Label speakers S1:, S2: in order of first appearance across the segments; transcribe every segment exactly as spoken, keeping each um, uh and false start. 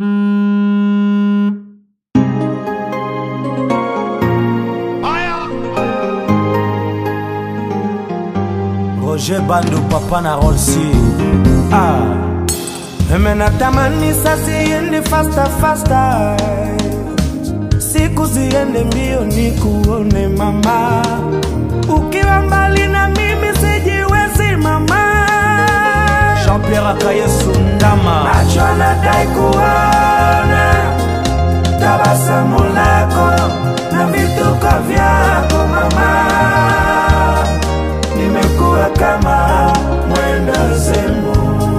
S1: Roger Bando papa na Rolsi. Ah, emena tamani sasi yende faster faster, siku ziende mbio nikuone mama, ukiwa mbali na mimi sijiwezi mama. Jean-Pierre Akayesu Ndama, macho nadai kuona tabasamu lako na vituko vyako mama, nimekuwa kama mwenda zemu.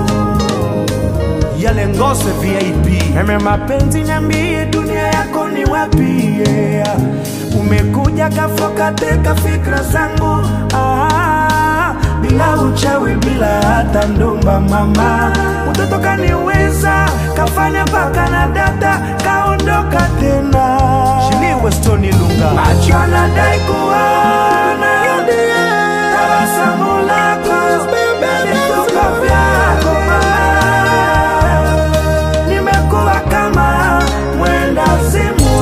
S1: Yale Ngose V I P, meme mapenzi niambie dunia yako ni wapi yeah. Umekuja kafoka teka fikra zangu ah, bila uchawi bila hata ndumba mama, mtoto kaniweza kafanya paka na data kaondoka tena. Shiliwe Stoni Lunga, macho nadai kuona tabasamu lako vituko vyako mama, nimekuwa kama mwenda zimu.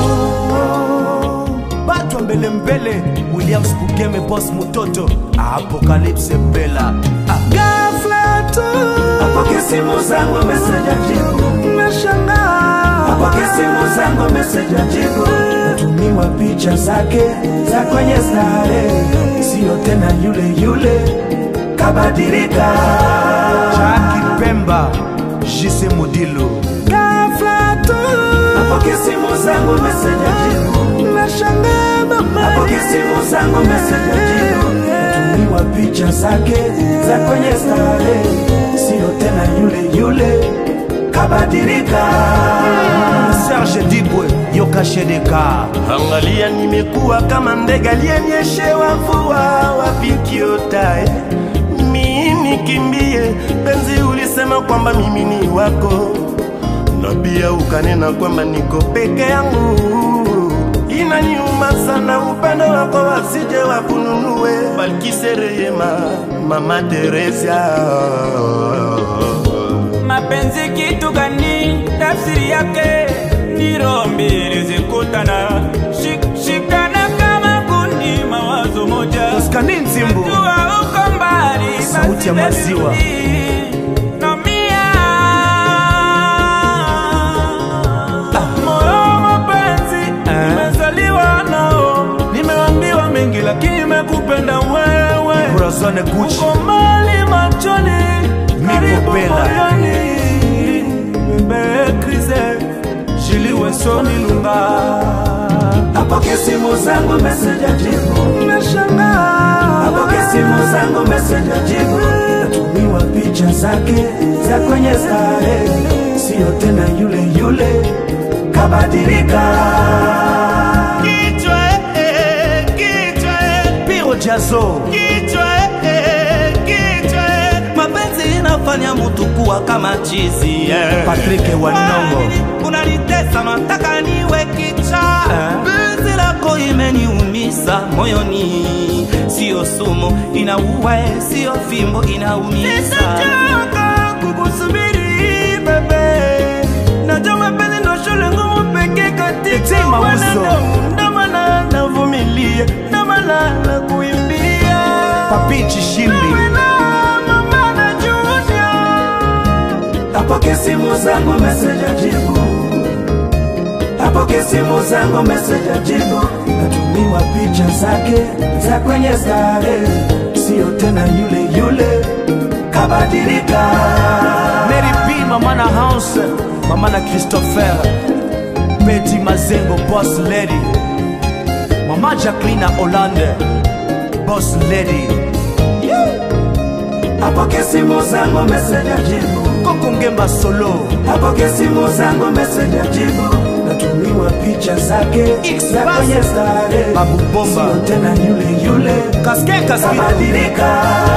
S1: Batu mbele mbele Williams Bugeme boss mutoto Apocalypse Bella ah. Ghafla tu apoke simu zangu message ajibu, nashangaa apoke simu zangu message ajibu, natumiwa picha zake za kwenye stare, sio tena yule yule kabadilika. Jackie Pemba Jise Modilo, ghafla tu apoke simu zangu message ajibu, nashangaa mama apoke simu zangu message ajibu, natumiwa picha zake za kwenye stare, sio tena yule yule kabadilika. Serge Dibwe Yoka Shedeka, angalia nimekuwa kama ndege aliyeshewa mvua wapi kiotae, mimi kimbie penzi ulisema kwamba mimi ni wako, na pia ukanena kwamba niko peke yangu. Inaniuma sana upendo wako wasije wakununue, Balkise Rehema Mama Teresa.
S2: Mapenzi kitu gani tafsiri yake, ndiro mbili zikutana Shik, shikana kama kundi mawazo moja.
S1: Uskani Nzimbu,
S2: najua uko mbali
S1: sauti ya maziwa
S2: na mia ah. Moyo mapenzi nimezaliwa nao, nimeambiwa mengi lakini nimekupenda wewe.
S1: Kurazone Gucci,
S2: uko mali machoni
S1: Miko Bella
S2: Bebe Krize Shiliwe Stoni Lunga,
S1: apoke simu zangu message ajibu,
S2: nashangaa
S1: apoke simu zangu message ajibu, natumiwa picha zake za kwenye stare, sio tena yule yule kabadilika.
S3: Kichwa eh, kichwa eh,
S1: Piro Jazo,
S3: kichwa eh, kichwa eh, mapenzi inafanya mtu kuwa kama chizi eh.
S1: Patrick Wanongo,
S3: unanitesa nataka niwe kicha eh. Penzi lako imeniumisa moyoni, sio sumu inaua, sio fimbo inaumisa.
S2: Sitachoka kukusubiri bebe, najua mapenzi ndo shule ngumu pekee katika wanadamu, ndo maana navumilia, ndo maana nakuimbia
S1: Papi Chishimbi,
S2: mama na Junior.
S1: apoke simu zangu message ajibu, apoke simu zangu message ajibu, natumiwa picha zake za kwenye stare, sio tena yule yule kabadilika. Mary B mama na House, mama na Christopher, Betty Mazengo boss lady, mama Jacqueline Hollande boss lady yeah. Apoke simu zangu message ajibu, Koko Ngemba Solo, apoke simu zangu message ajibu, natumiwa picha zake za kwenye stare, Babu Bomba, sio tena yule yule
S2: Kaske kaske
S1: kabadilika.